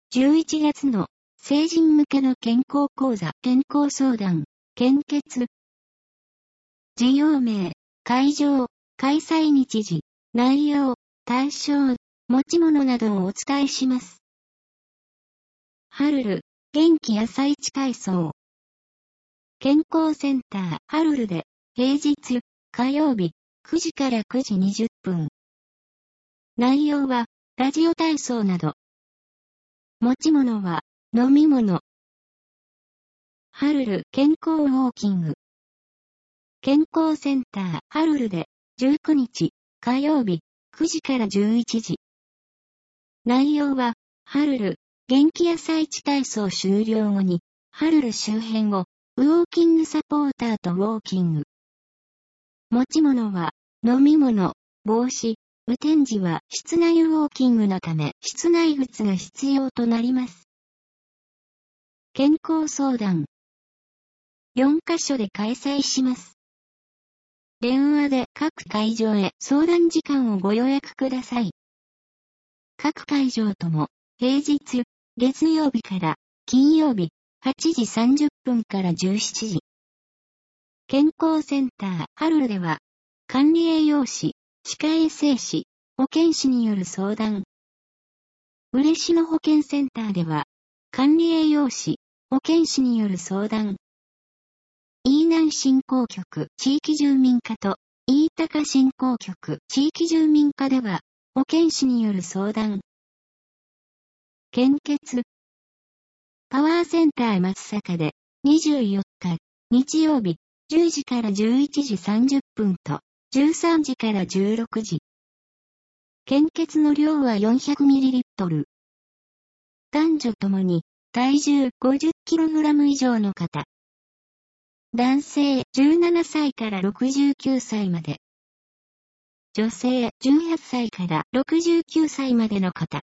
11月の成人向けの健康講座、健康相談、献血。事業名、会場、開催日時、内容、対象、持ち物などをお伝えします。ハルル、元気朝市体操。健康センター、ハルルで、平日、火曜日、9時から9時20分。内容は、ラジオ体操など。持ち物は、飲み物。ハルル健康ウォーキング。健康センター、ハルルで、19日、火曜日、9時から11時。内容は、ハルル、元気朝市体操終了後に、ハルル周辺を、ウォーキングサポーターとウォーキング。持ち物は、飲み物、帽子、雨天時は室内ウォーキングのため、室内靴が必要となります。健康相談。4カ所で開催します。電話で各会場へ相談時間をご予約ください。各会場とも、平日、月曜日から金曜日、8時30分から17時。健康センター、ハルルでは、管理栄養士、歯科衛生士、保健師による相談。嬉野保健センターでは、管理栄養士、保健師による相談。飯南振興局地域住民課と飯高振興局地域住民課では保健師による相談。献血。パワーセンター松阪で24日日曜日10時から11時30分と13時から16時。献血の量は 400ml。男女ともに体重 50kg 以上の方。男性17歳から69歳まで。女性18歳から69歳までの方。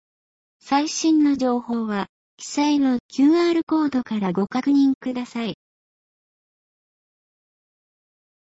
最新の情報は記載の QR コードからご確認ください。